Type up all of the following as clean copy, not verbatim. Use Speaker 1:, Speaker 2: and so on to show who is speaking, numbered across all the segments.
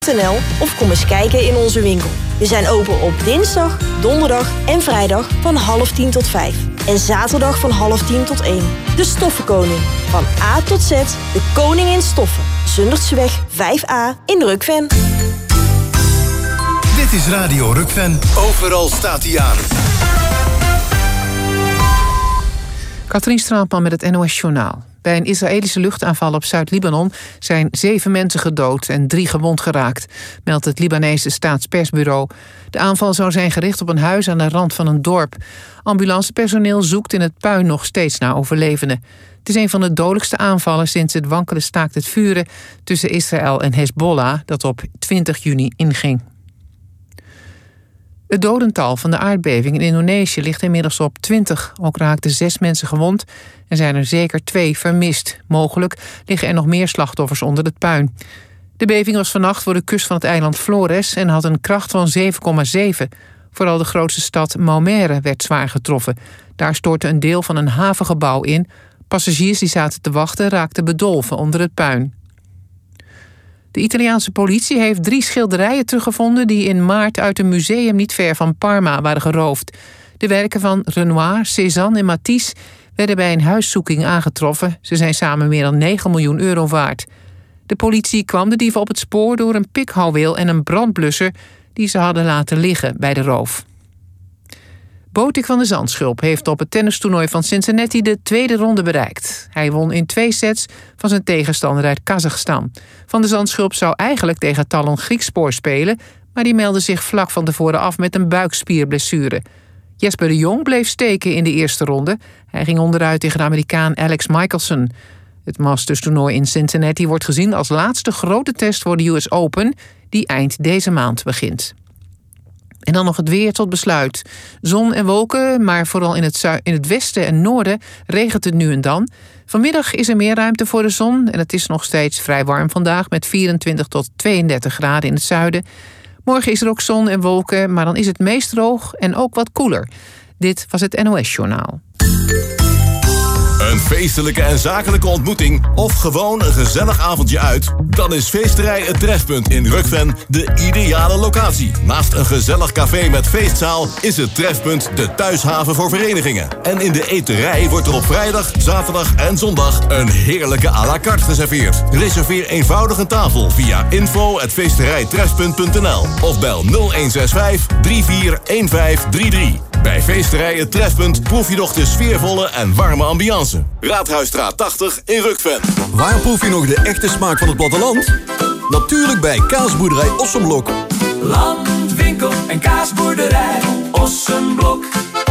Speaker 1: of kom eens kijken in onze winkel. We zijn open op dinsdag, donderdag en vrijdag van 9:30 tot 5. En zaterdag van 9:30 tot 1. De Stoffenkoning. Van A tot Z, de koning in stoffen. Zundertseweg 5A in Rukven.
Speaker 2: Dit is Radio Rukven. Overal staat hij aan.
Speaker 3: Katrien Straatman met het NOS Journaal. Bij een Israëlische luchtaanval op Zuid-Libanon zijn 7 mensen gedood en 3 gewond geraakt, meldt het Libanese staatspersbureau. De aanval zou zijn gericht op een huis aan de rand van een dorp. Ambulancepersoneel zoekt in het puin nog steeds naar overlevenden. Het is een van de dodelijkste aanvallen sinds het wankele staakt het vuren tussen Israël en Hezbollah dat op 20 juni inging. Het dodental van de aardbeving in Indonesië ligt inmiddels op 20. Ook raakten 6 mensen gewond en zijn er zeker 2 vermist. Mogelijk liggen er nog meer slachtoffers onder het puin. De beving was vannacht voor de kust van het eiland Flores en had een kracht van 7,7. Vooral de grootste stad Maumere werd zwaar getroffen. Daar stortte een deel van een havengebouw in. Passagiers die zaten te wachten raakten bedolven onder het puin. De Italiaanse politie heeft 3 schilderijen teruggevonden die in maart uit een museum niet ver van Parma waren geroofd. De werken van Renoir, Cézanne en Matisse werden bij een huiszoeking aangetroffen. Ze zijn samen meer dan 9 miljoen euro waard. De politie kwam de dieven op het spoor door een pikhouweel en een brandblusser die ze hadden laten liggen bij de roof. Botik van de Zandschulp heeft op het tennistoernooi van Cincinnati de 2e ronde bereikt. Hij won in 2 sets van zijn tegenstander uit Kazachstan. Van de Zandschulp zou eigenlijk tegen Talon Griekspoor spelen, maar die meldde zich vlak van tevoren af met een buikspierblessure. Jesper de Jong bleef steken in de eerste ronde. Hij ging onderuit tegen de Amerikaan Alex Michelson. Het Masters-toernooi in Cincinnati wordt gezien als laatste grote test voor de US Open, die eind deze maand begint. En dan nog het weer tot besluit. Zon en wolken, maar vooral in het westen en noorden regent het nu en dan. Vanmiddag is er meer ruimte voor de zon en het is nog steeds vrij warm vandaag met 24 tot 32 graden in het zuiden. Morgen is er ook zon en wolken, maar dan is het meest droog en ook wat koeler. Dit was het NOS Journaal.
Speaker 4: Een feestelijke en zakelijke ontmoeting of gewoon een gezellig avondje uit? Dan is Feesterij Het Trefpunt in Rukven de ideale locatie. Naast een gezellig café met feestzaal is het Trefpunt de thuishaven voor verenigingen. En in de eterij wordt er op vrijdag, zaterdag en zondag een heerlijke à la carte geserveerd. Reserveer eenvoudig een tafel via info@feesterijtrefpunt.nl of bel 0165 341533. Bij Feesterij Het Trefpunt proef je nog de sfeervolle en warme ambiance. Raadhuisstraat 80 in Rukven.
Speaker 5: Waar proef je nog de echte smaak van het platteland? Natuurlijk bij Kaasboerderij Ossenblok.
Speaker 6: Landwinkel en kaasboerderij Ossenblok.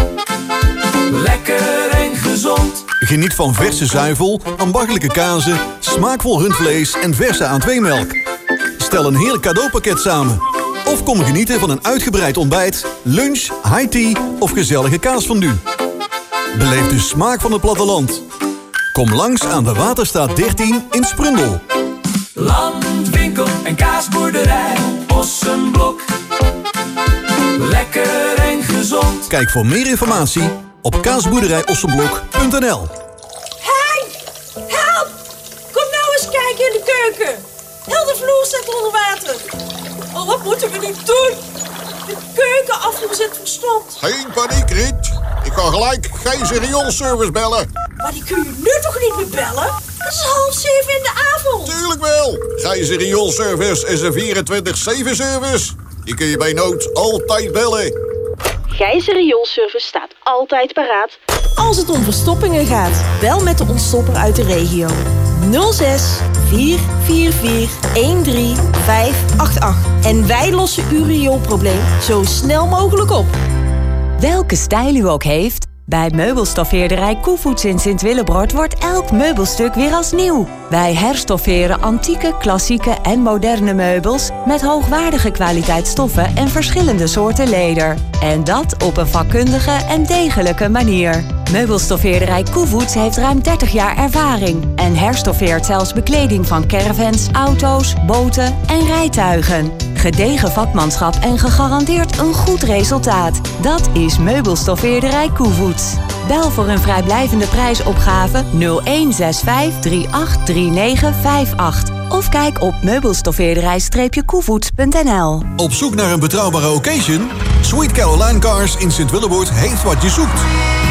Speaker 6: Lekker en gezond.
Speaker 5: Geniet van verse zuivel, ambachtelijke kazen, smaakvol rundvlees en verse A2-melk. Stel een heerlijk cadeaupakket samen. Of kom genieten van een uitgebreid ontbijt, lunch, high tea of gezellige kaasfondue. Beleef de smaak van het platteland. Kom langs aan de Waterstraat 13 in Sprundel.
Speaker 6: Landwinkel en kaasboerderij Ossenblok. Lekker en gezond.
Speaker 5: Kijk voor meer informatie op kaasboerderijossenblok.nl.
Speaker 7: Hey, help! Kom nou eens kijken in de keuken. Heel de vloer staat onder water. Oh, wat moeten we nu doen? De keukenafvoer zit verstompt.
Speaker 8: Geen paniek, Riet. Ik ga gelijk Gijs Rioolservice bellen.
Speaker 7: Maar die kun je nu toch niet meer bellen? Het is 6:30 in de avond.
Speaker 8: Tuurlijk wel. Gijs Rioolservice is een 24/7 service. Die kun je bij nood altijd bellen.
Speaker 1: Gijzer Rioolservice staat altijd paraat als het om verstoppingen gaat. Bel met de ontstopper uit de regio. 06 444 13588. En wij lossen uw rioolprobleem zo snel mogelijk op.
Speaker 9: Welke stijl u ook heeft, bij meubelstoffeerderij Koevoets in Sint-Willebrord wordt elk meubelstuk weer als nieuw. Wij herstofferen antieke, klassieke en moderne meubels met hoogwaardige kwaliteit stoffen en verschillende soorten leder. En dat op een vakkundige en degelijke manier. Meubelstoffeerderij Koevoets heeft ruim 30 jaar ervaring en herstoffeert zelfs bekleding van caravans, auto's, boten en rijtuigen. Gedegen vakmanschap en gegarandeerd een goed resultaat. Dat is Meubelstoffeerderij Koevoets. Bel voor een vrijblijvende prijsopgave 0165 383958. Of kijk op meubelstoffeerderij-koevoets.nl.
Speaker 5: Op zoek naar een betrouwbare occasion? Sweet Caroline Cars in Sint-Willeboord heeft wat je zoekt.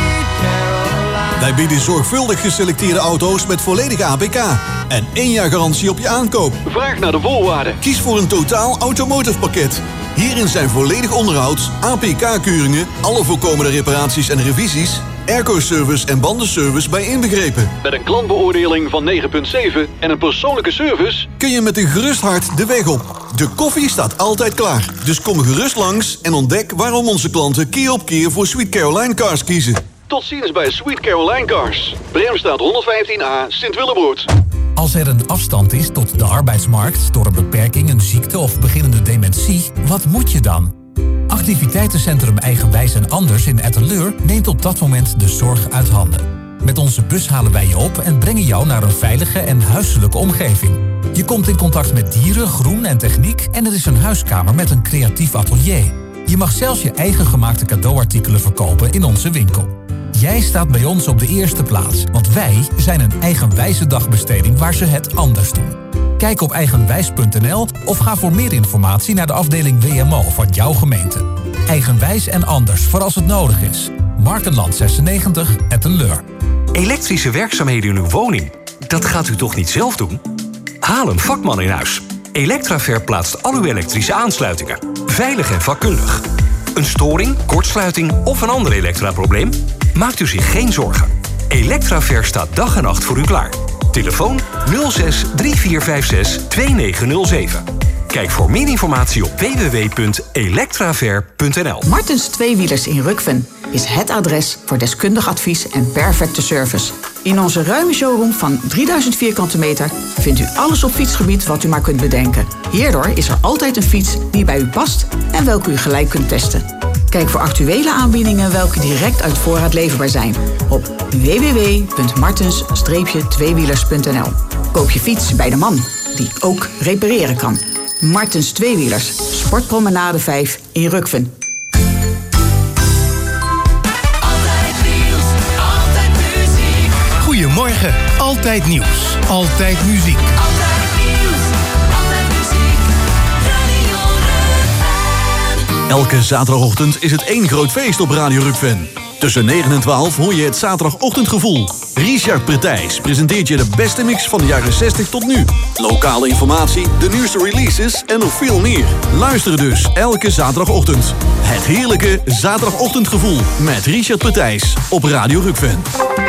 Speaker 5: Wij bieden zorgvuldig geselecteerde auto's met volledige APK en 1 jaar garantie op je aankoop.
Speaker 10: Vraag naar de voorwaarden.
Speaker 5: Kies voor een totaal automotive pakket. Hierin zijn volledig onderhoud, APK-keuringen, alle voorkomende reparaties en revisies, airco-service en bandenservice bij inbegrepen.
Speaker 10: Met een klantbeoordeling van 9,7 en een persoonlijke service
Speaker 5: kun je met een gerust hart de weg op. De koffie staat altijd klaar. Dus kom gerust langs en ontdek waarom onze klanten keer op keer voor Sweet Caroline Cars kiezen.
Speaker 10: Tot ziens bij Sweet Caroline Cars. Bremstraat 115A, Sint-Willebroord.
Speaker 11: Als er een afstand is tot de arbeidsmarkt door een beperking, een ziekte of beginnende dementie, wat moet je dan? Activiteitencentrum Eigenwijs en Anders in Etteleur neemt op dat moment de zorg uit handen. Met onze bus halen wij je op en brengen jou naar een veilige en huiselijke omgeving. Je komt in contact met dieren, groen en techniek en er is een huiskamer met een creatief atelier. Je mag zelfs je eigen gemaakte cadeauartikelen verkopen in onze winkel. Jij staat bij ons op de eerste plaats, want wij zijn een eigenwijze dagbesteding waar ze het anders doen. Kijk op eigenwijs.nl of ga voor meer informatie naar de afdeling WMO van jouw gemeente. Eigenwijs en Anders voor als het nodig is. Markenland 96, Etteleur.
Speaker 12: Elektrische werkzaamheden in uw woning, dat gaat u toch niet zelf doen? Haal een vakman in huis. Electraver plaatst al uw elektrische aansluitingen. Veilig en vakkundig. Een storing, kortsluiting of een ander elektraprobleem? Maakt u zich geen zorgen. Electraver staat dag en nacht voor u klaar. Telefoon 06 3456 2907. Kijk voor meer informatie op www.electraver.nl.
Speaker 13: Martens Tweewielers in Rukven is het adres voor deskundig advies en perfecte service. In onze ruime showroom van 3000 vierkante meter vindt u alles op fietsgebied wat u maar kunt bedenken. Hierdoor is er altijd een fiets die bij u past en welke u gelijk kunt testen. Kijk voor actuele aanbiedingen welke direct uit voorraad leverbaar zijn op www.martens-tweewielers.nl. Koop je fiets bij de man die ook repareren kan. Martens Tweewielers, Sportpromenade 5 in Rukven.
Speaker 6: Altijd nieuws, altijd muziek.
Speaker 2: Goedemorgen, altijd nieuws, altijd muziek.
Speaker 6: Altijd nieuws, altijd muziek. Radio Rukven.
Speaker 5: Elke zaterdagochtend is het één groot feest op Radio Rukven. Tussen 9 en 12 hoor je het zaterdagochtendgevoel. Richard Pretijs presenteert je de beste mix van de jaren 60 tot nu. Lokale informatie, de nieuwste releases en nog veel meer. Luister dus elke zaterdagochtend. Het heerlijke zaterdagochtendgevoel met Richard Pretijs op Radio Rukven.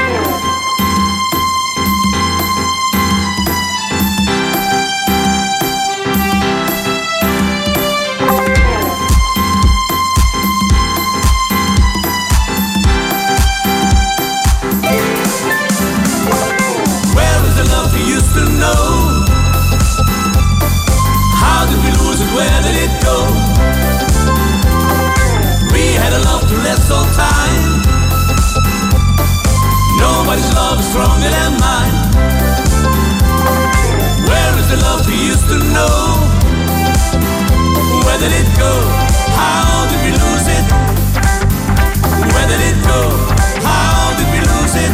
Speaker 6: Where did it go? We had a love to last all time. Nobody's love is stronger than mine. Where is the love we used to know? Where did it go? How did we lose it? Where did it go? How did we lose it?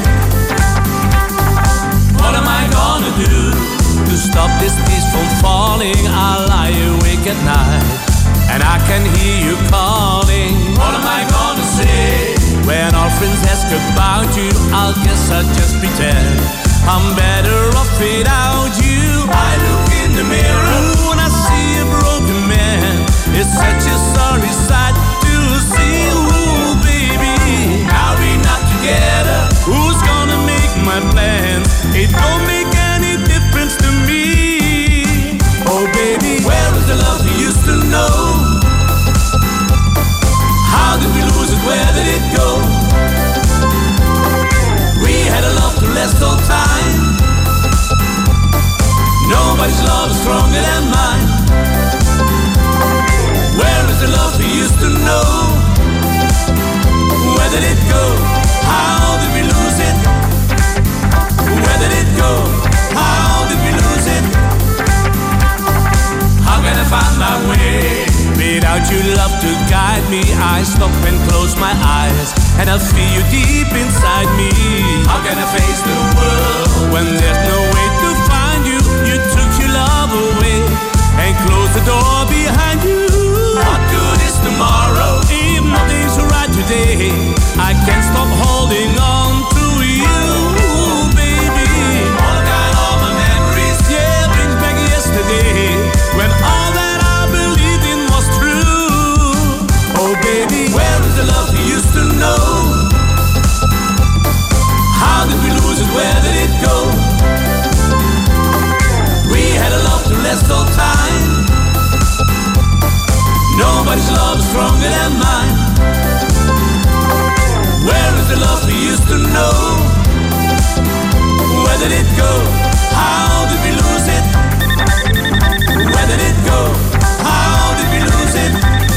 Speaker 6: What am I gonna do to stop this piece from falling? I lie awake at night and I can hear you calling. What am I gonna say when all friends ask about you? I guess I'll just pretend I'm better off without you. I look in the mirror and I see a broken man. It's such a sorry sight to see. Ooh, baby, now we're not together. Who's gonna make my plans? It don't make any difference to me. Oh baby, where is the love we used to know? How did we lose it? Where did it go? We had a love to last all time. Nobody's love is stronger than mine. Where is the love we used to know? Where did it go? How did we lose it? Where did it go? How did we lose it? How can I find my way without Without your love to guide me, I stop and close my eyes, and I feel you deep inside me. How can I face the world when there's no way to find you? You took your love away and closed the door behind you. What good is tomorrow if nothing's right today? I can't stop holding on to you, baby. All my memories, yeah, brings back yesterday when all that I believed in was true. Oh baby, where is the love we used to know? How did we lose it? Where did it go? We had a love to last all time. Nobody's love is stronger than mine. Where is the love we used to know? Where did it go? How did we lose it? Where did it go? How did we lose it?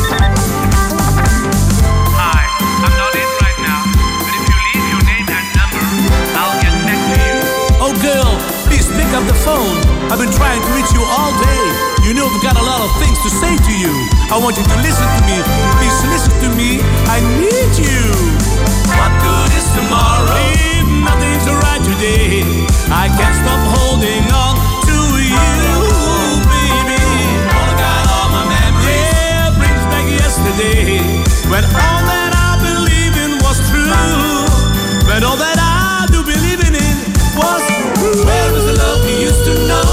Speaker 14: Hi, I'm not in right now, but if you leave your name and number, I'll get back to you.
Speaker 6: Oh girl, please pick up the phone. I've been trying to reach you all day. You know I've got a lot of things to say to you. I want you to listen to me. Please listen to me. I need you. What good is tomorrow if nothing's right today? I can't stop holding on to you, baby. All my memories, yeah, brings back yesterday when all that I believe in was true. When all that I do believe in was true. Where is the love we used to know?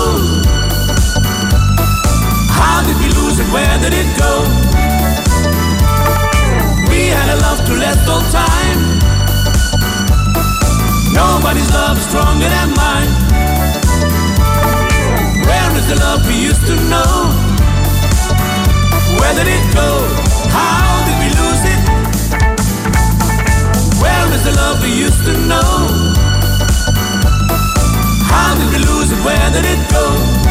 Speaker 6: How did we lose it? Where did it go? We had a love to last all time. Nobody's love is stronger than mine. Where is the love we used to know? Where did it go? How did we lose it? Where is the love we used to know? How did we lose it? Where did it go?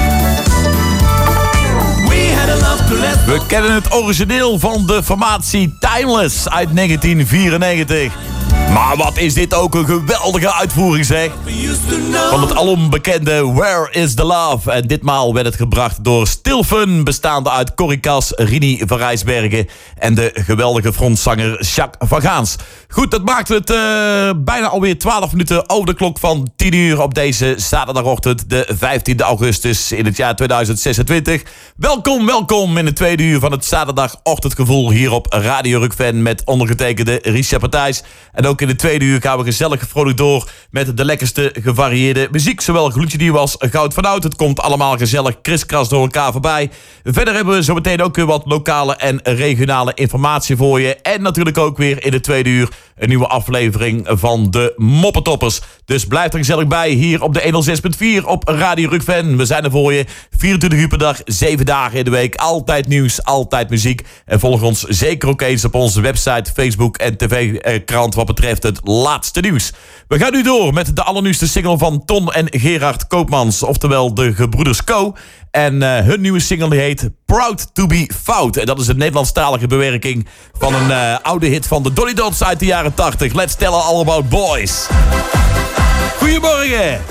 Speaker 15: We kennen het origineel van de formatie Timeless uit 1994. Maar wat is dit ook een geweldige uitvoering, zeg. Van het alombekende Where is the Love. En ditmaal werd het gebracht door Stilfun, bestaande uit Corrie Kas, Rini van Rijsbergen en de geweldige frontzanger Jacques van Gaans. Goed, dat maakt het bijna alweer 12 minuten over de klok van 10 uur op deze zaterdagochtend, de 15e augustus in het jaar 2026. Welkom in het tweede uur van het zaterdagochtendgevoel hier op Radio Rock-Fan met ondergetekende Richard Partijs. En ook in de tweede uur gaan we gezellig vrolijk door met de lekkerste gevarieerde muziek. Zowel gloedje nieuw als goud van oud. Het komt allemaal gezellig kriskras door elkaar voorbij. Verder hebben we zo meteen ook weer wat lokale en regionale informatie voor je. En natuurlijk ook weer in de tweede uur een nieuwe aflevering van de Moppetoppers. Dus blijf er gezellig bij hier op de 106.4 op Radio Rock-Fan. We zijn er voor je 24 uur per dag, 7 dagen in de week. Altijd nieuws, altijd muziek. En volg ons zeker ook eens op onze website, Facebook en tv-krant wat betreft het laatste nieuws. We gaan nu door met de allernieuwste single van Ton en Gerard Koopmans, oftewel de gebroeders Co. En hun nieuwe single die heet Proud to be Fout. En dat is een Nederlandstalige bewerking van een oude hit van de Dolly Dots uit de jaren 80. Let's tell all about boys. Goedemorgen.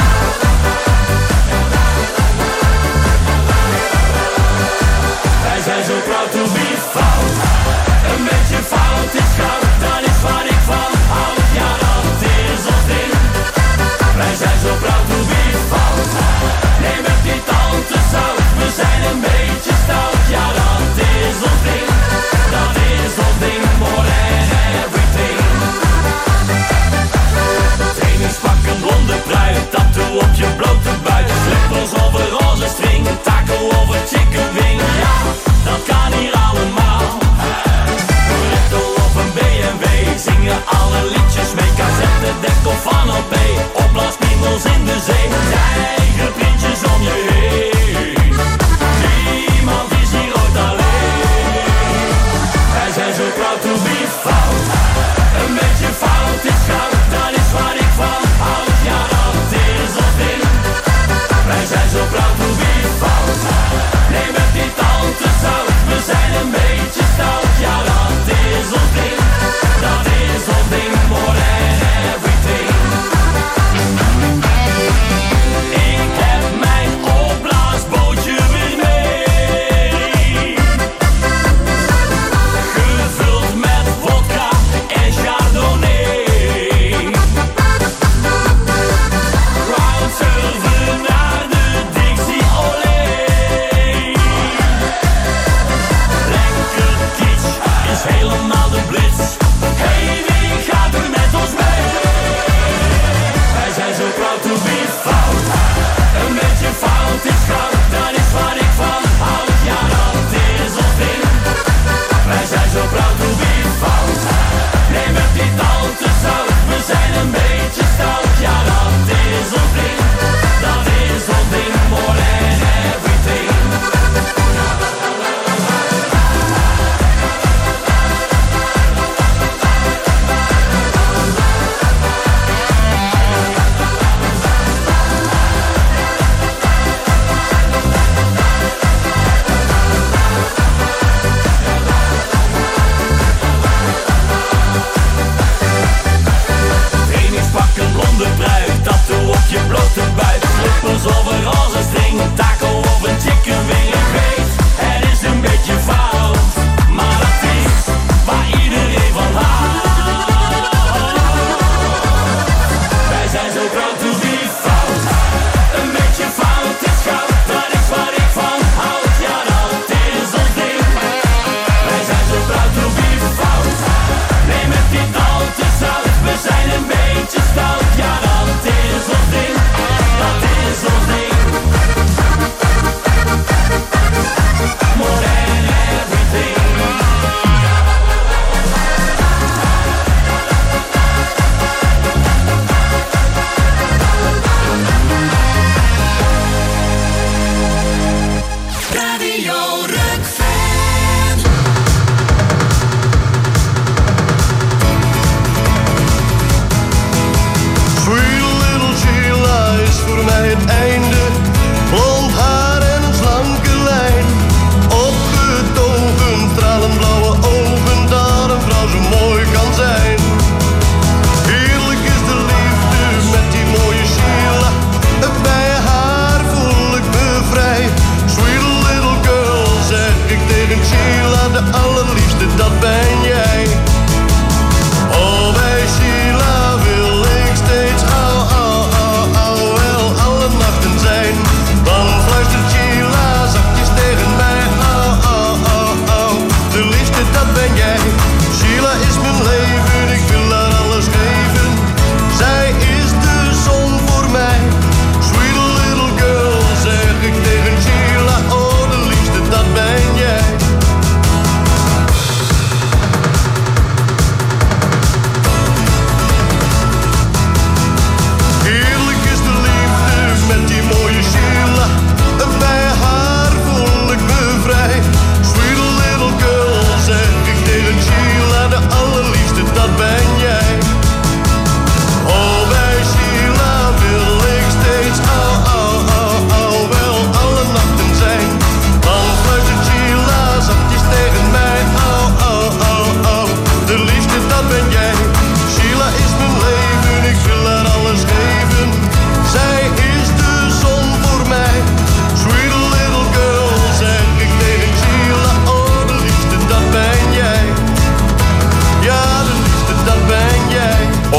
Speaker 16: Wij zijn zo proud to be fout. Een beetje fout is goud. Dat is wat ik van houd. Ja, dat is ons ding. Wij zijn zo proud to be fout. Neem het niet al te zout. We zijn een beetje stout. Ja, dat is ons ding. Dat is ons ding. More than everything. Trainingspak, een blonde pruik. Tattoo op je bloot.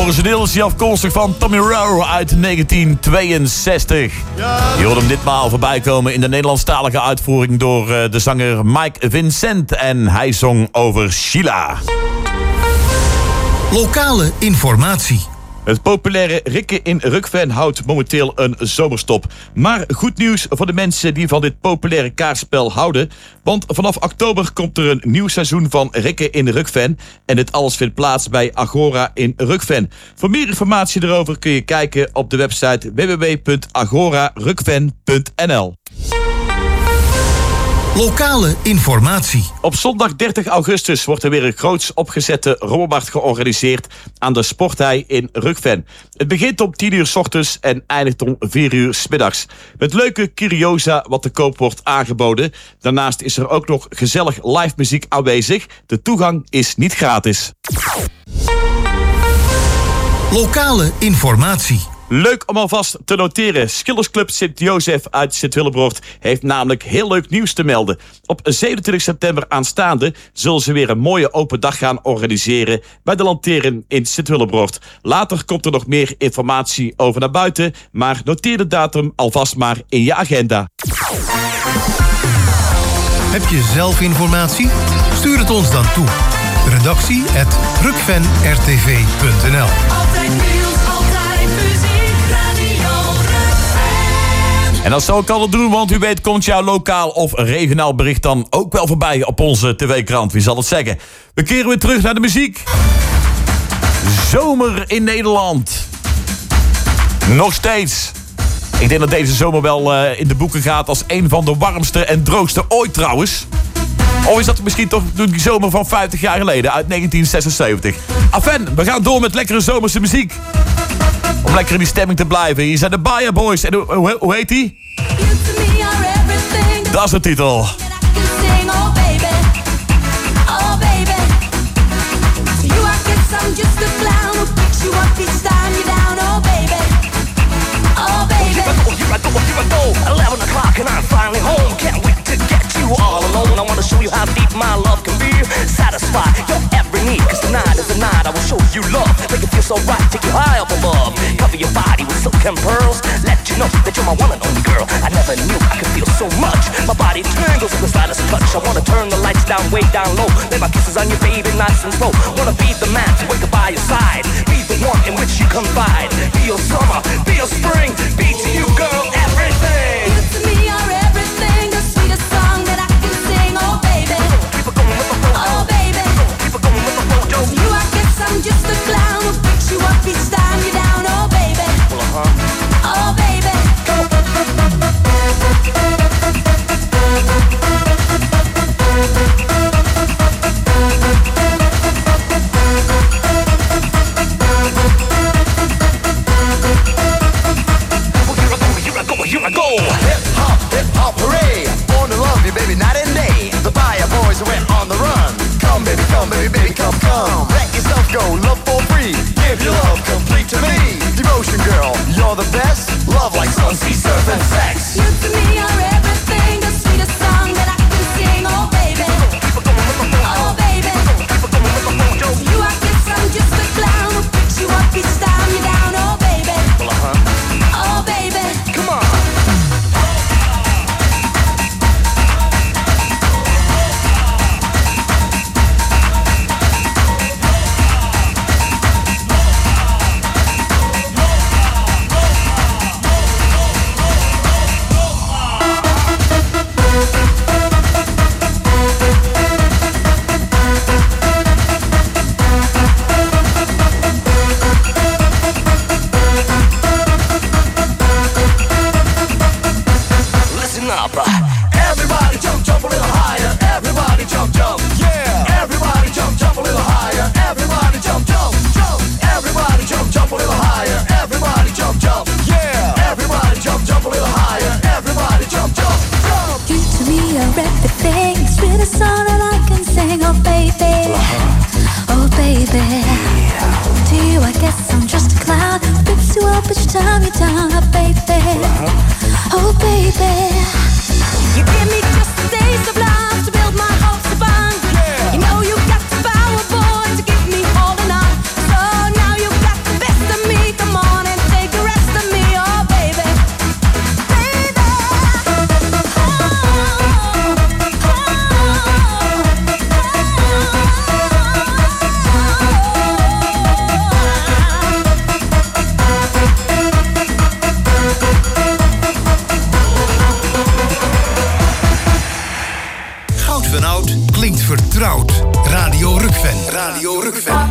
Speaker 15: Origineel is hij afkomstig van Tommy Rowe uit 1962. Je hoort hem ditmaal voorbij komen in de Nederlandstalige uitvoering door de zanger Mike Vincent. En hij zong over Sheila.
Speaker 2: Lokale informatie.
Speaker 15: Het populaire Rikke in Rukven houdt momenteel een zomerstop. Maar goed nieuws voor de mensen die van dit populaire kaartspel houden. Want vanaf oktober komt er een nieuw seizoen van Rikke in Rukven. En dit alles vindt plaats bij Agora in Rukven. Voor meer informatie erover kun je kijken op de website www.agorarukven.nl.
Speaker 2: Lokale informatie.
Speaker 15: Op zondag 30 augustus wordt er weer een groots opgezette rommelmarkt georganiseerd aan de Sporthei in Rukven. Het begint om 10 uur 's ochtends en eindigt om 4 uur 's middags. Met leuke curiosa wat te koop wordt aangeboden. Daarnaast is er ook nog gezellig live muziek aanwezig. De toegang is niet gratis.
Speaker 2: Lokale informatie.
Speaker 15: Leuk om alvast te noteren. Schillersclub Sint-Jozef uit Sint-Willebroord heeft namelijk heel leuk nieuws te melden. Op 27 september aanstaande zullen ze weer een mooie open dag gaan organiseren bij de Lanteren in Sint-Willebroord. Later komt er nog meer informatie over naar buiten, maar noteer de datum alvast maar in je agenda.
Speaker 2: Heb je zelf informatie? Stuur het ons dan toe. redactie@rukvenrtv.nl.
Speaker 16: Altijd nieuws, altijd muziek, Radio Rukven.
Speaker 15: En dat zou ik al doen, want u weet komt jouw lokaal of regionaal bericht dan ook wel voorbij op onze tv-krant. Wie zal het zeggen? We keren weer terug naar de muziek. Zomer in Nederland. Nog steeds. Ik denk dat deze zomer wel in de boeken gaat als een van de warmste en droogste ooit trouwens. Of is dat misschien toch die zomer van 50 jaar geleden, uit 1976. Enfin, we gaan door met lekkere zomerse muziek. Om lekker in die stemming te blijven. Hier zijn de Baia Boys. En hoe heet die? Dat is de titel.
Speaker 16: Here I go, 11 o'clock and I'm finally home. Can't wait to get you all alone. I wanna show you how deep my love can be. Satisfy your every need, cause tonight is the night I will show you love. Make it feel so right, take you high up above. Cover your body with silk and pearls. Let you know that you're my one and only girl. I never knew I could feel so much. My body tingles with the slightest touch. I wanna turn the lights down, way down low. Lay my kisses on your baby, nice and slow. Wanna be the man to wake up by your side. Be the one in which you confide. Be your summer, be your spring. Be to you, girl, everything.
Speaker 17: You to me are everything, the sweetest song that I can sing. Oh baby,
Speaker 16: Keep it going with the flow.
Speaker 17: oh baby.
Speaker 16: Keep it going with the flow, yo.
Speaker 17: To you I guess I'm just a clown who picks you up each time you're down. Oh baby, oh baby.
Speaker 16: Here I go.
Speaker 2: Klinkt vertrouwd. Radio Rukven. Radio Rukven.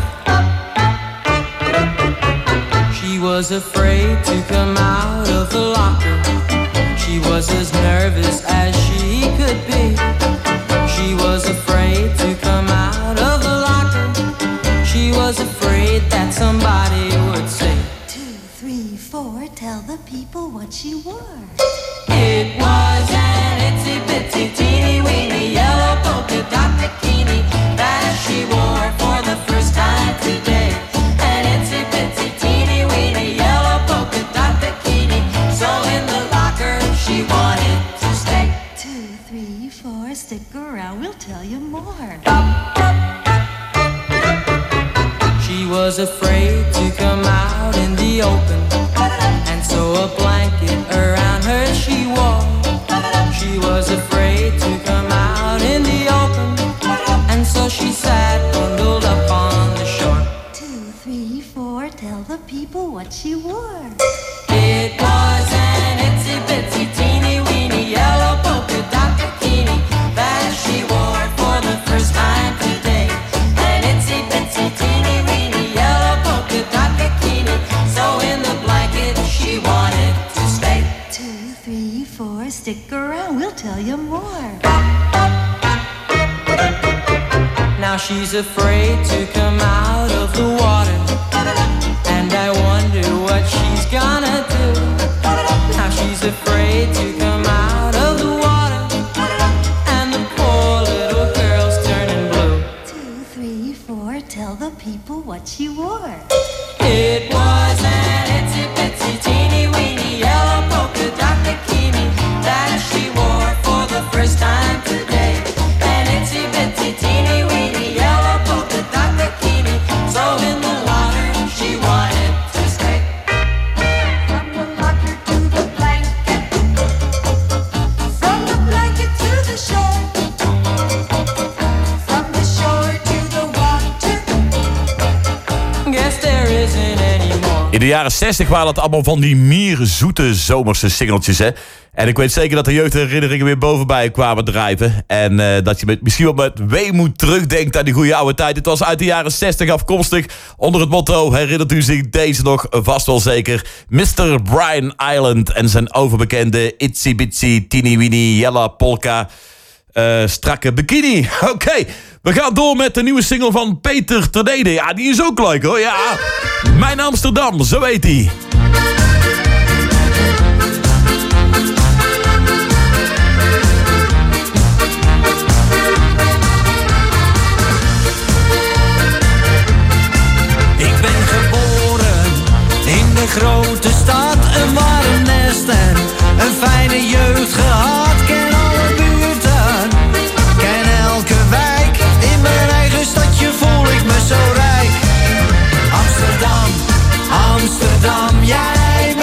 Speaker 6: She was afraid to come out of the locker. She was as nervous as she could be. She was afraid to come out of the locker. She was afraid that somebody would say,
Speaker 17: 2, 3, 4, tell the people what she wore.
Speaker 6: it was an itsy bitsy teeny weeny yellow polka dot bikini that she wore for the first time today. An itsy bitsy teeny weeny yellow polka dot bikini. So in the locker she wanted to stay.
Speaker 17: 2, 3, 4, stick around, we'll tell you more.
Speaker 6: She was afraid to come out in the open, and so a blanket around her she wore. She was afraid to come out in the open, and so she sat bundled up on the shore.
Speaker 17: 2, 3, 4, tell the people what she wore.
Speaker 6: It was an itsy bitsy teeny weeny yellow polka dot bikini that she wore for the first time today. An itsy bitsy teeny weeny yellow polka dot bikini. So in the blanket she wanted to stay.
Speaker 17: 2, 3, 4, stick around, we'll tell you more.
Speaker 6: Now she's afraid to come out of the water, and I wonder what she's gonna do. Now she's afraid to come out of the water, and the poor little girl's turning blue.
Speaker 17: 2, 3, 4, tell the people what she wore.
Speaker 6: It was an itsy bitsy teeny weeny yellow polka dot bikini that she wore for the first time today. An itsy bitsy teeny weeny yellow polka dot bikini. So in the water she wanted to stay.
Speaker 17: From the locker to the blanket, from the blanket to the shore, from the shore to the water.
Speaker 6: Guess there isn't any more.
Speaker 15: In de jaren 60 waren dat allemaal van die mierzoete zomerse singeltjes, hè. En ik weet zeker dat de jeugdherinneringen weer bovenbij kwamen drijven. En dat je misschien wel met weemoed terugdenkt aan die goede oude tijd. Het was uit de jaren 60 afkomstig. Onder het motto, herinnert u zich deze nog vast wel zeker. Mr. Brian Island en zijn overbekende Itsy Bitsy Teeny Weeny Yella Polka strakke bikini. Oké, we gaan door met de nieuwe single van Peter Ternede. Ja, die is ook leuk hoor, ja. Mijn Amsterdam, zo heet die.
Speaker 6: Ik ben geboren in de grote stad, een warm nest en een fijne jeugd gehad. Ken alle buurten, ken elke wijk. In mijn eigen stadje voel ik me zo rijk. Amsterdam, Amsterdam, jij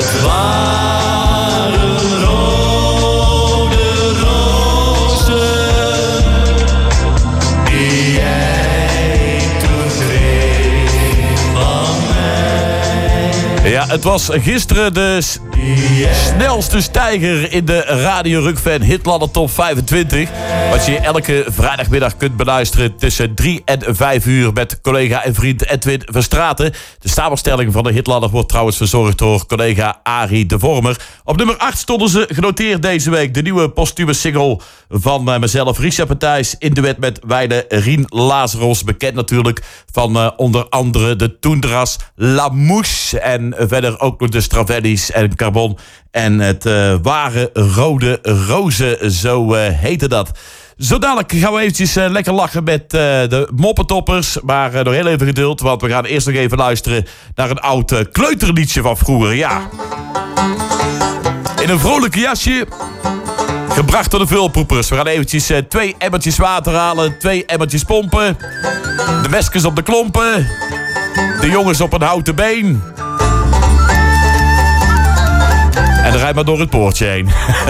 Speaker 16: Het waren rode rozen die jij toen kreeg van mij.
Speaker 15: Ja, het was gisteren de snelste stijger in de Radio Rock-fan Hitladder Top 25. Wat je elke vrijdagmiddag kunt beluisteren tussen 3 en 5 uur met collega en vriend Edwin Verstraeten. De samenstelling van de Hitladder wordt trouwens verzorgd door collega Arie de Vormer. Op nummer 8 stonden ze genoteerd deze week. De nieuwe postume single van mezelf, Richard Matthijs, in duet met wijle Rien Lazaros. Bekend natuurlijk van onder andere de Toendras, La Mouche en verder ook nog de Stravellis en Carbon. En het ware rode rozen, zo heette dat. Zo dadelijk gaan we eventjes lekker lachen met de moppentoppers. Maar nog heel even geduld, want we gaan eerst nog even luisteren naar een oud kleuterliedje van vroeger. Ja. In een vrolijke jasje, gebracht door de vulpoepers. We gaan eventjes 2 emmertjes water halen, 2 emmertjes pompen. De meskes op de klompen. De jongens op een houten been. En dan rijd maar door het poortje heen.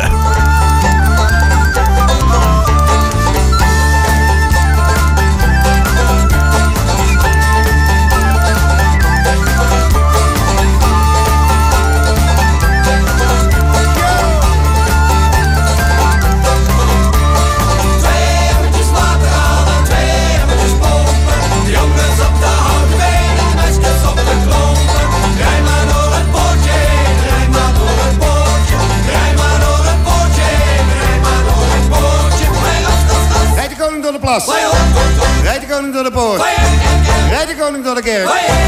Speaker 18: Rijdt de koning door de poort. Rijdt de koning door de kerk.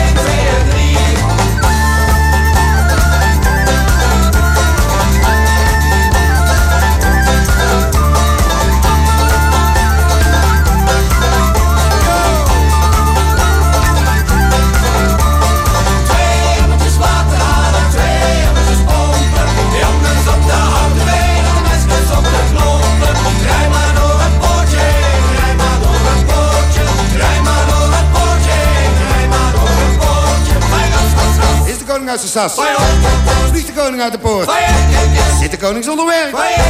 Speaker 18: Uit zijn sas. Vliegt de koning uit de poort. Zit de koning zonder werk.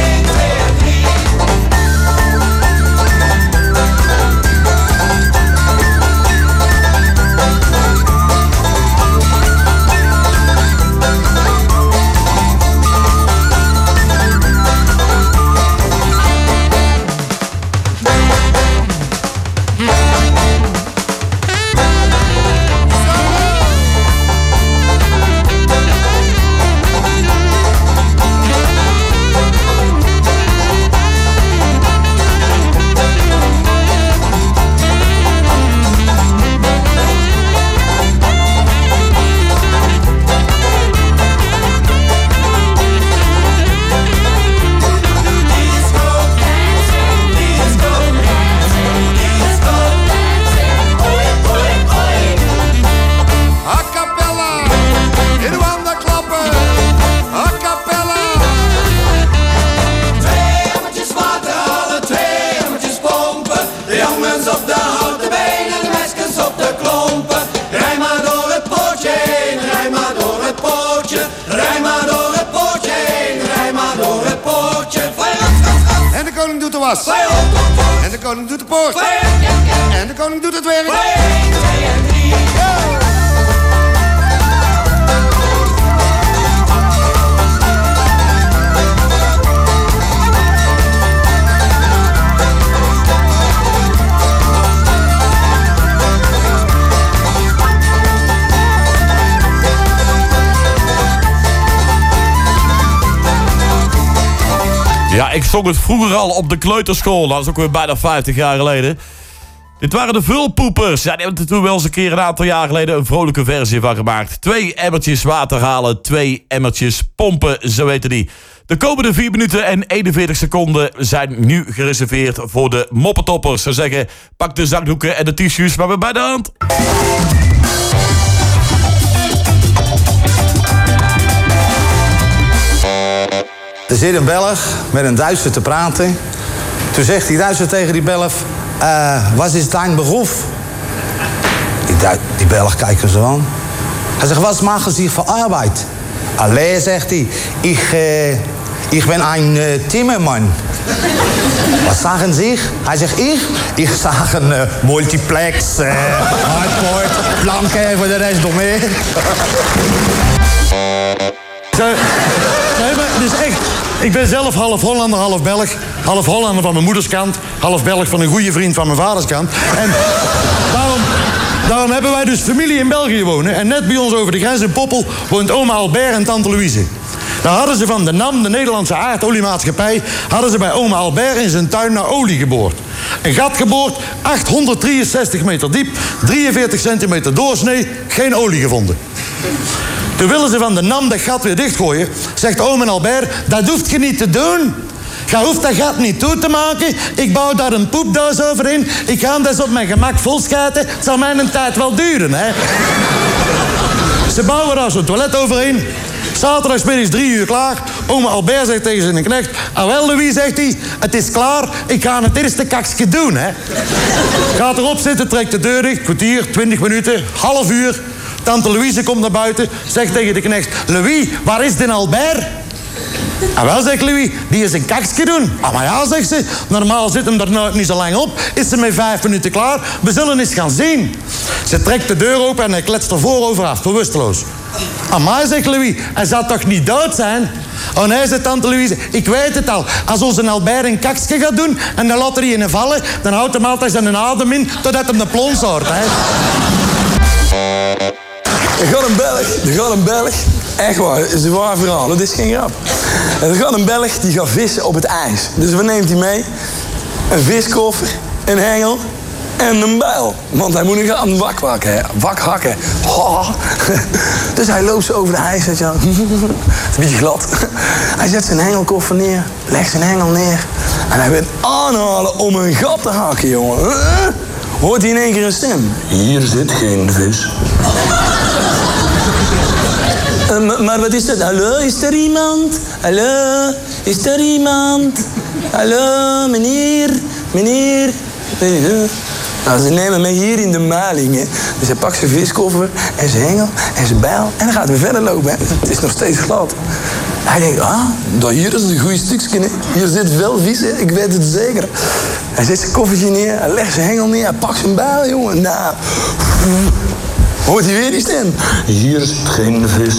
Speaker 18: En de koning doet de poort. En de koning doet het werk. 1, 2 en 3.
Speaker 15: Ja, ik zong het vroeger al op de kleuterschool. Dat is ook weer bijna 50 jaar geleden. Dit waren de vulpoepers. Ja, die hebben er toen wel eens een keer een aantal jaar geleden een vrolijke versie van gemaakt. 2 emmertjes water halen, 2 emmertjes pompen, zo heette die. De komende 4 minuten en 41 seconden zijn nu gereserveerd voor de moppentoppers. Ze zeggen, pak de zakdoeken en de tissues maar weer bij de hand.
Speaker 19: Er zit een Belg met een Duitser te praten. Toen zegt die Duitser tegen die Belg... wat is dein Beruf? Die Belg kijkt hem zo aan. Hij zegt, wat maken Sie voor arbeid? Allee, zegt hij. Ik ben een timmerman. Wat zagen Sie? Hij zegt, ik zag een multiplex, hardboard, planken voor de rest nog meer.
Speaker 20: Nee, maar het is echt... Ik ben zelf half Hollander, half Belg. Half Hollander van mijn moederskant. Half Belg van een goede vriend van mijn vaderskant. En daarom hebben wij dus familie in België wonen. En net bij ons over de grens in Poppel woont oma Albert en tante Louise. Daar hadden ze van de NAM, de Nederlandse aardoliemaatschappij... hadden ze bij oma Albert in zijn tuin naar olie geboord. Een gat geboord, 863 meter diep, 43 centimeter doorsnee, geen olie gevonden. Toen willen ze van de NAM dat gat weer dichtgooien. Zegt oma Albert, dat hoeft je niet te doen. Je hoeft dat gat niet toe te maken. Ik bouw daar een poepdoos overheen. Ik ga hem dus op mijn gemak volschuiten. Het zal mij een tijd wel duren, hè. Ze bouwen daar zo'n toilet overheen. Zaterdagmiddags 3 uur klaar. Oma Albert zegt tegen zijn knecht... Ah wel, Louis, zegt hij, het is klaar. Ik ga het eerste kakje doen, hè. Gaat erop zitten, trekt de deur dicht. Kwartier, 20 minuten, half uur. Tante Louise komt naar buiten, zegt tegen de knecht... Louis, waar is de Albert? Ah wel, zegt Louis, die is een kakje doen. Ah maar ja, zegt ze, normaal zit hem er nooit niet zo lang op. Is ze met 5 minuten klaar? We zullen eens gaan zien. Ze trekt de deur open en hij kletst er voorover af, bewusteloos. Amai, zegt Louis, hij zal toch niet dood zijn? Oh nee, zegt tante Louise, ik weet het al. Als onze Albert een kakje gaat doen en dan laat hij in vallen... dan houdt hem altijd zijn adem in totdat hem de plons hoort, hè.
Speaker 21: Er gaat een Belg, echt waar, het is een waar verhaal, het is geen grap. Er gaat een Belg die gaat vissen op het ijs. Dus wat neemt hij mee? Een viskoffer, een hengel en een bijl. Want hij moet nu gaan wak hakken. Oh. Dus hij loopt zo over de ijs, weet je wel. Het is een beetje glad. Hij zet zijn hengelkoffer neer, legt zijn hengel neer. En hij wil aanhalen om een gat te hakken, jongen. Hoort hij in één keer een stem. Hier zit geen vis. Maar wat is dat? Hallo, is er iemand? Hallo, is er iemand? Hallo, meneer? Nou, ze nemen mij hier in de maling, hè. Dus hij pakt zijn viskoffer en zijn hengel en zijn bijl en dan gaat hij weer verder lopen, hè. Het is nog steeds glad. Hij denkt, dat hier is een goed stukje, hè. Hier zit veel vis, hè. Ik weet het zeker. Hij zet zijn koffertje neer, hij legt zijn hengel neer, hij pakt zijn bijl, jongen. Nou, hoort hij weer die stem? Hier zit geen vis.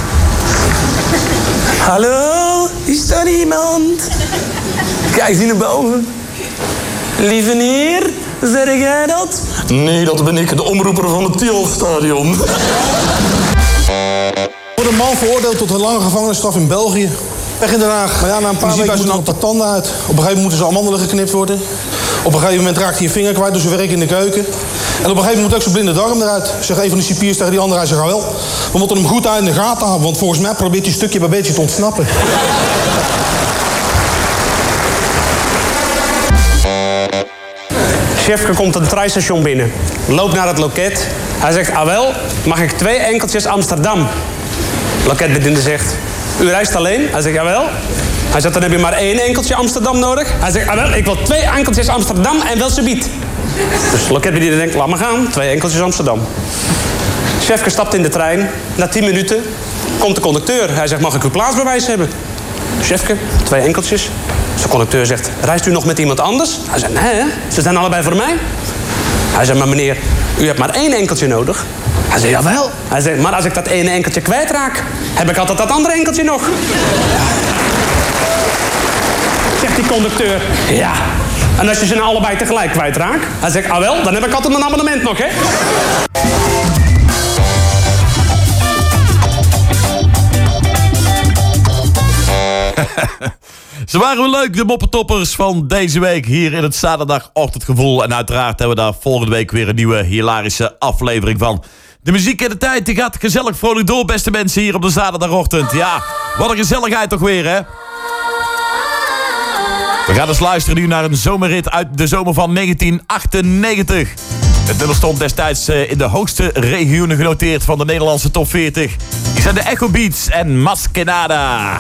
Speaker 21: Hallo, is er iemand? Kijkt hij naar boven. Lieve heer, zeg jij dat? Nee, dat ben ik, de omroeper van het Tielstadion.
Speaker 22: Wordt een man veroordeeld tot een lange gevangenisstraf in België. Weg in Den Haag. Maar ja, na een paar weken moeten er tanden uit. Op een gegeven moment moeten ze amandelen geknipt worden. Op een gegeven moment raakt hij een vinger kwijt, dus ze werken in de keuken. En op een gegeven moment moet ook zijn blinde darm eruit. Zegt een van de cipiers tegen die andere, hij zegt, wel, we moeten hem goed uit in de gaten houden, want volgens mij probeert hij stukje bij beetje te ontsnappen.
Speaker 23: Chefke komt het treinstation binnen. Loopt naar het loket. Hij zegt, ah wel, mag ik 2 enkeltjes Amsterdam? Loketbediende zegt, u reist alleen? Hij zegt, jawel. Hij zegt, dan heb je maar 1 enkeltje Amsterdam nodig. Hij zegt, ah wel, ik wil 2 enkeltjes Amsterdam en wel subiet. Dus de loketbediende denkt, laat maar gaan, 2 enkeltjes Amsterdam. Chefke stapt in de trein. Na 10 minuten komt de conducteur. Hij zegt, mag ik uw plaatsbewijs hebben? Chefke, 2 enkeltjes. De conducteur zegt, reist u nog met iemand anders? Hij zegt, nee, ze zijn allebei voor mij. Hij zegt, maar meneer, u hebt maar 1 enkeltje nodig. Hij zegt, jawel. Hij zegt, maar als ik dat ene enkeltje kwijtraak, heb ik altijd dat andere enkeltje nog. Zegt die conducteur, ja. En als je ze nou allebei tegelijk kwijtraakt? Hij zegt, ah wel, dan heb ik altijd mijn abonnement nog, hè.
Speaker 15: Ze waren wel leuk, de moppentoppers van deze week hier in het zaterdagochtendgevoel. En uiteraard hebben we daar volgende week weer een nieuwe hilarische aflevering van. De muziek in de tijd die gaat gezellig vrolijk door, beste mensen, hier op de zaterdagochtend. Ja, wat een gezelligheid toch weer, hè? We gaan dus luisteren nu naar een zomerrit uit de zomer van 1998. Het nummer stond destijds in de hoogste regionen genoteerd van de Nederlandse top 40. Die zijn de Echo Beats en Maskenada.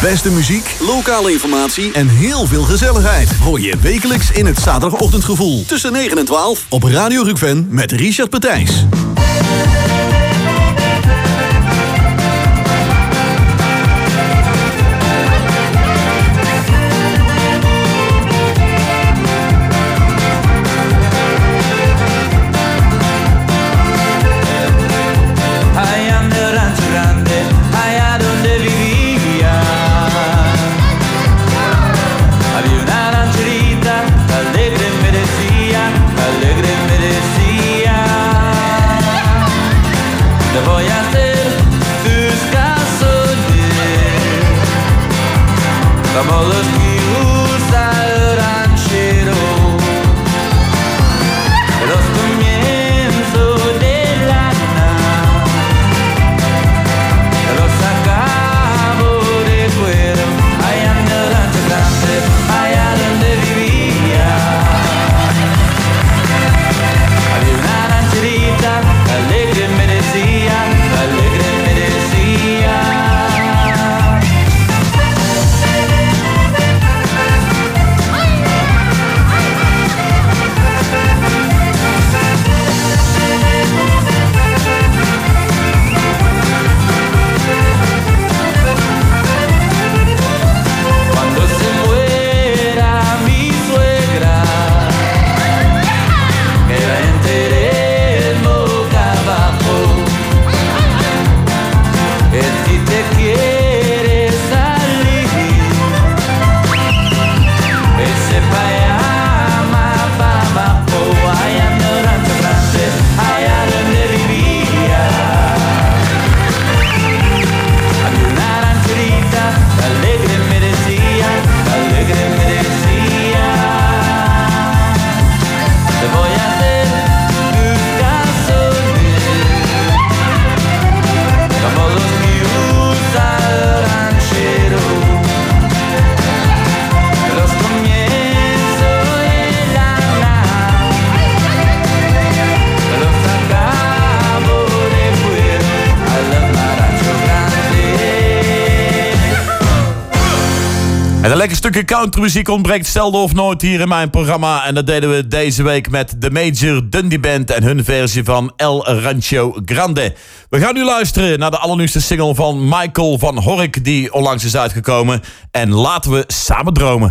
Speaker 5: beste muziek, lokale informatie en heel veel gezelligheid. Hoor je wekelijks in het zaterdagochtendgevoel. Tussen 9 en 12 op Radio Rukven met Richard Petijns.
Speaker 6: Como los que usa el ranchero, los comienzos de la nada, los acabo de cuero, allá en el rancho grande, allá donde vivía. Había una rancherita, alegre me decía, alegre me decía.
Speaker 15: En een lekker stukje countrymuziek ontbreekt zelden of nooit hier in mijn programma. En dat deden we deze week met de Major Dundee Band en hun versie van El Rancho Grande. We gaan nu luisteren naar de allernieuwste single van Michael van Hork, die onlangs is uitgekomen. En laten we samen dromen.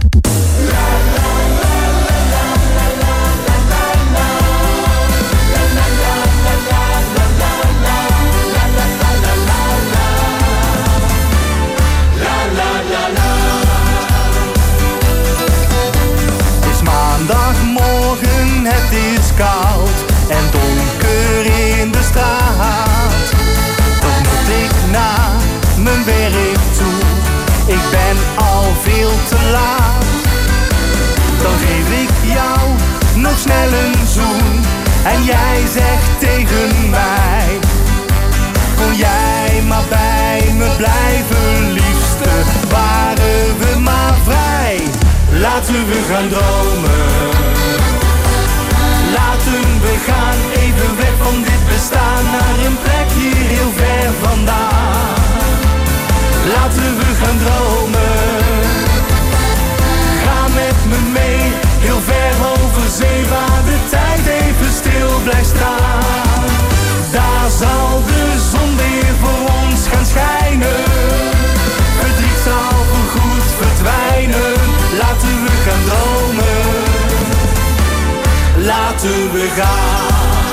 Speaker 3: Maandagmorgen, het is koud en donker in de straat. Toch moet ik naar mijn werk toe, ik ben al veel te laat. Dan geef ik jou nog snel een zoen en jij zegt tegen mij: kon jij maar bij me blijven, liefste, waren we maar vrij. Laten we gaan dromen. Laten we gaan even weg van dit bestaan, naar een plek hier heel ver vandaan. Laten we gaan dromen. Ga met me mee, heel ver over zee, waar de tijd even stil blijft staan. Daar zal de zon weer voor ons gaan schijnen. Verdriet zal voorgoed verdwijnen. Laten we gaan dromen. Laten we gaan.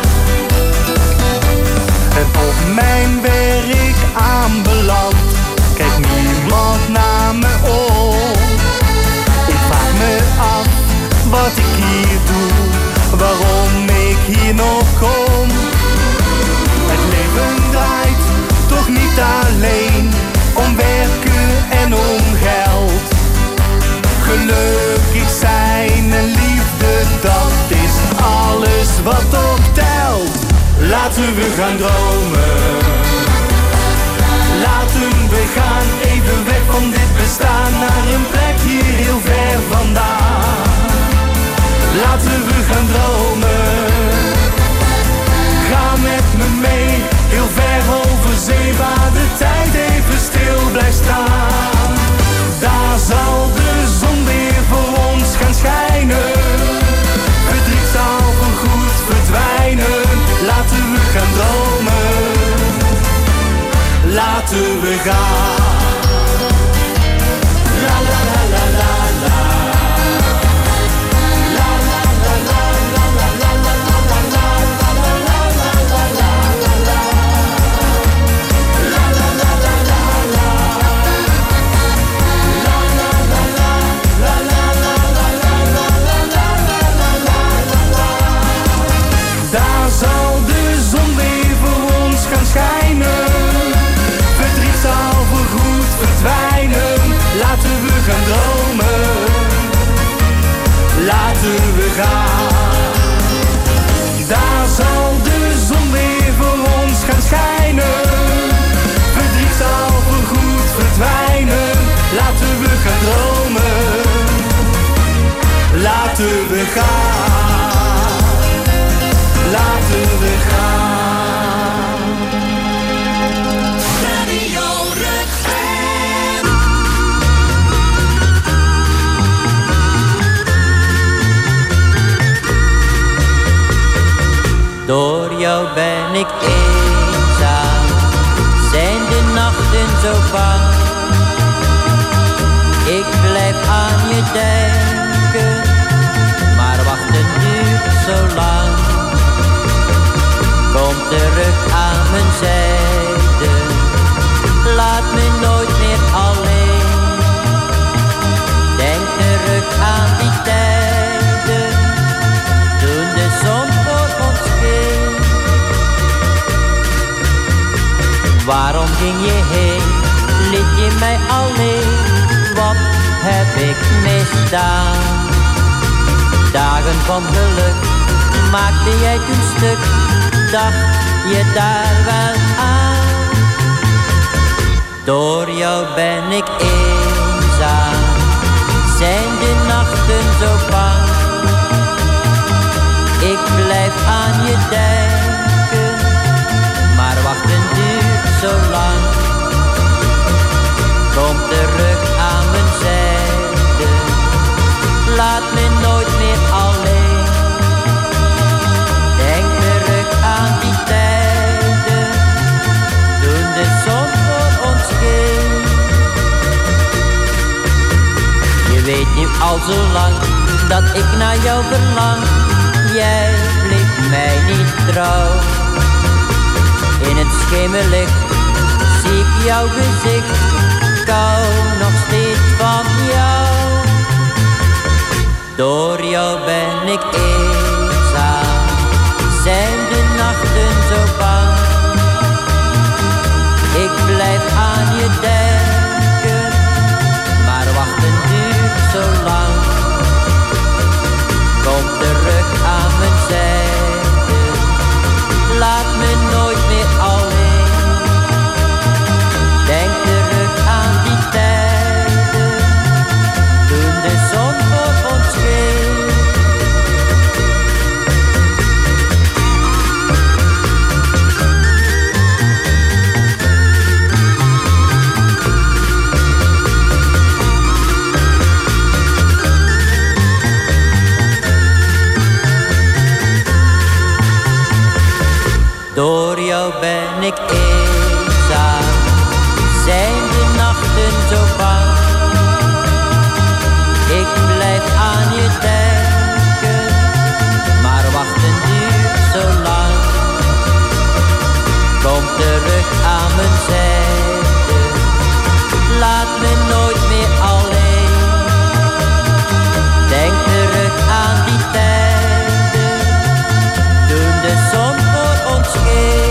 Speaker 3: En op mijn werk aanbeland, kijkt niemand naar me om. Ik vraag me af wat ik hier doe, waarom ik hier nog kom. Het leven draait toch niet alleen om werken en om geld. Gelukkig zijn en liefde, dat is alles wat ook telt. Laten we gaan dromen. Laten we gaan even weg van dit bestaan, naar een plek hier heel ver vandaan. Laten we gaan dromen. Ga met me mee, heel ver over zee, waar de tijd even stil blijft staan. gaan. La la la la la la. La la la la la la la la la la la la la la la la. La la la la la la. La la la la la la la la la la la la. Daar zal de zon weer voor ons gaan schijnen. Verdriet zal voorgoed verdwijnen. Laten we gaan dromen. Laten we gaan. Daar zal de zon weer voor ons gaan schijnen. Verdriet zal voorgoed verdwijnen. Laten we gaan dromen. Laten we gaan. Laten we gaan.
Speaker 16: Radio Ruggen.
Speaker 4: Door jou ben ik eenzaam, zijn de nachten zo bang. Ik blijf aan je denken, maar wachten duurt zo lang. Kom terug aan mijn zijde, laat me nooit meer alleen. Denk terug aan die tijden, toen de zon voor ons scheen. Waarom ging je heen, liet je mij alleen? Wat heb ik misdaan? Dagen van geluk maakte jij toen stuk, dacht je daar wel aan? Door jou ben ik eenzaam, zijn de nachten zo bang. Ik blijf aan je denken, maar wachten duurt zo lang. Kom terug aan mijn zijde, laat me nooit meer alleen. Denk terug aan die tijden, toen de zon voor ons scheen. Je weet nu al zo lang dat ik naar jou verlang. Jij bleef mij niet trouw. In het schemerlicht zie ik jouw gezicht, ik hou nog steeds van jou. Door jou ben ik eenzaam, zijn de nachten zo bang. Ik blijf aan je denken, maar wachten duurt zo lang. Kom terug aan mijn zijde, laat me nooit meer alleen. Denk terug aan die tijden, toen de zon voor ons scheen. Door jou ben ik eenzaam, zijn de nachten zo bang. Ik blijf aan je denken, maar wachten duurt zo lang. Kom terug aan mijn zijde, laat me nooit meer alleen. Denk terug aan die tijden, toen de zon voor ons scheen.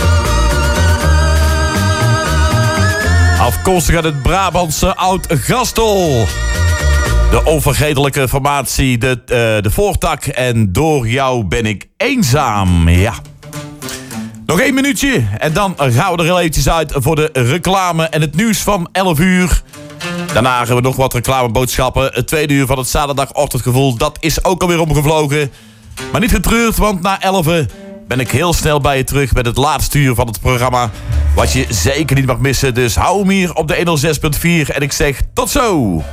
Speaker 15: Afkomstig uit het Brabantse Oud-Gastel. De onvergetelijke formatie, de Voortak en Door jou ben ik eenzaam. Ja. Nog 1 minuutje en dan gaan we er heel eventjes uit voor de reclame en het nieuws van 11 uur. Daarna hebben we nog wat reclameboodschappen. Het tweede uur van het zaterdagochtendgevoel, dat is ook alweer omgevlogen. Maar niet getreurd, want na 11 ben ik heel snel bij je terug met het laatste uur van het programma. Wat je zeker niet mag missen, dus hou hem hier op de 106.4 en ik zeg tot zo!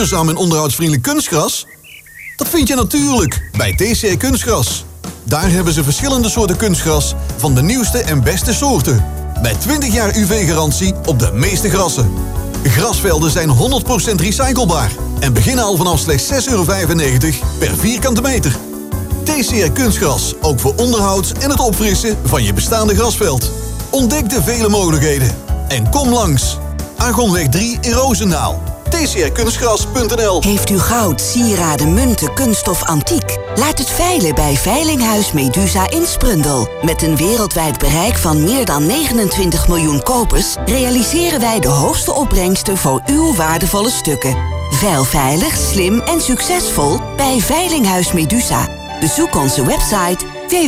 Speaker 5: duurzaam en onderhoudsvriendelijk kunstgras? Dat vind je natuurlijk bij TCR Kunstgras. Daar hebben ze verschillende soorten kunstgras van de nieuwste en beste soorten. Met 20 jaar UV-garantie op de meeste grassen. Grasvelden zijn 100% recyclebaar en beginnen al vanaf slechts €6,95 per vierkante meter. TCR Kunstgras, ook voor onderhoud en het opfrissen van je bestaande grasveld. Ontdek de vele mogelijkheden en kom langs. Argonweg 3 in Roosendaal. tcrkunstgras.nl.
Speaker 1: Heeft u goud, sieraden, munten, kunststof, antiek? Laat het veilen bij Veilinghuis Medusa in Sprundel. Met een wereldwijd bereik van meer dan 29 miljoen kopers realiseren wij de hoogste opbrengsten voor uw waardevolle stukken. Veil veilig, slim en succesvol bij Veilinghuis Medusa. Bezoek onze website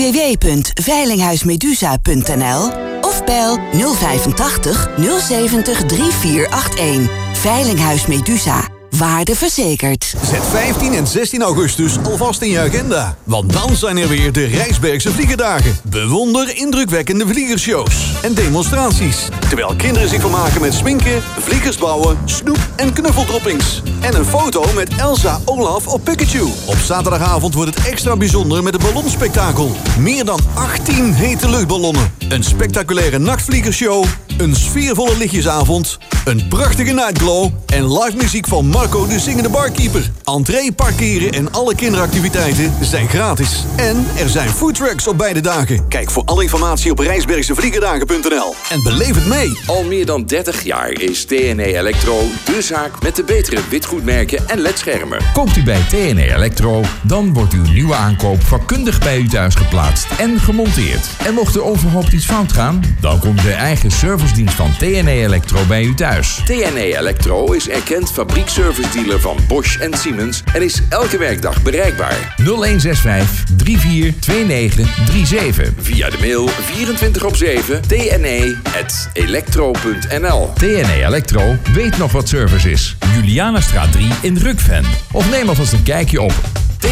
Speaker 1: www.veilinghuismedusa.nl of bel 085 070 3481. Veilinghuis Medusa. Waarde verzekerd.
Speaker 5: Zet 15 en 16 augustus alvast in je agenda. Want dan zijn er weer de Rijsbergse Vliegerdagen. Bewonder indrukwekkende vliegershows en demonstraties. Terwijl kinderen zich vermaken met sminken, vliegers bouwen, snoep en knuffeldroppings. En een foto met Elsa, Olaf of Pikachu. Op zaterdagavond wordt het extra bijzonder met een ballonspektakel. Meer dan 18 hete luchtballonnen. Een spectaculaire nachtvliegershow. Een sfeervolle lichtjesavond. Een prachtige nightglow. En live muziek van Marco de Zingende Barkeeper. Entree, parkeren en alle kinderactiviteiten zijn gratis. En er zijn foodtrucks op beide dagen. Kijk voor alle informatie op rijsbergsevliegerdagen.nl. En beleef het mee.
Speaker 7: Al meer dan 30 jaar is TNE Electro de zaak met de betere witgoedmerken en ledschermen.
Speaker 8: Koopt u bij TNE Electro, dan wordt uw nieuwe aankoop vakkundig bij u thuis geplaatst en gemonteerd. En mocht er onverhoopt iets fout gaan, dan komt de eigen servicedienst van TNE Electro bij u thuis.
Speaker 7: TNE Electro is erkend fabriekservice dealer van Bosch en Siemens en is elke werkdag bereikbaar.
Speaker 8: 0165 342937.
Speaker 7: Via de mail 24/7 tne@electro.nl.
Speaker 8: TNE Electro weet nog wat service is. Julianastraat 3 in Rukven. Of neem alvast een kijkje op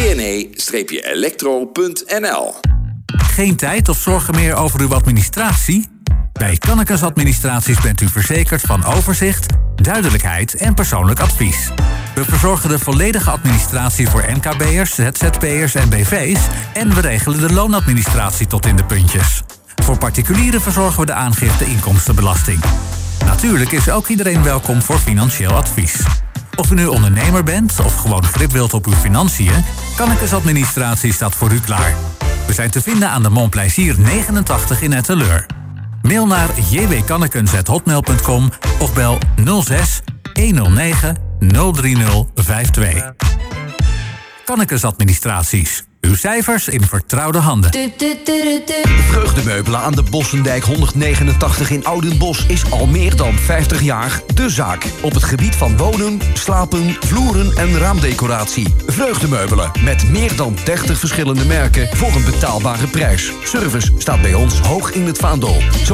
Speaker 7: tne-electro.nl.
Speaker 11: Geen tijd of zorgen meer over uw administratie? Bij Kannekes Administraties bent u verzekerd van overzicht, duidelijkheid en persoonlijk advies. We verzorgen de volledige administratie voor MKB'ers, ZZP'ers en BV's en we regelen de loonadministratie tot in de puntjes. Voor particulieren verzorgen we de aangifte inkomstenbelasting. Natuurlijk is ook iedereen welkom voor financieel advies. Of u nu ondernemer bent of gewoon grip wilt op uw financiën, Kannekes Administratie staat voor u klaar. We zijn te vinden aan de Montplaisir 89 in Etteleur. Mail naar jwkannekens@hotmail.com of bel 06 109 03052. Kannekes Administraties. Uw cijfers in vertrouwde handen.
Speaker 24: Vreugdemeubelen aan de Bossendijk 189 in Oudenbosch is al meer dan 50 jaar de zaak. Op het gebied van wonen, slapen, vloeren en raamdecoratie. Vreugdemeubelen met meer dan 30 verschillende merken voor een betaalbare prijs. Service staat bij ons hoog in het vaandel. Zo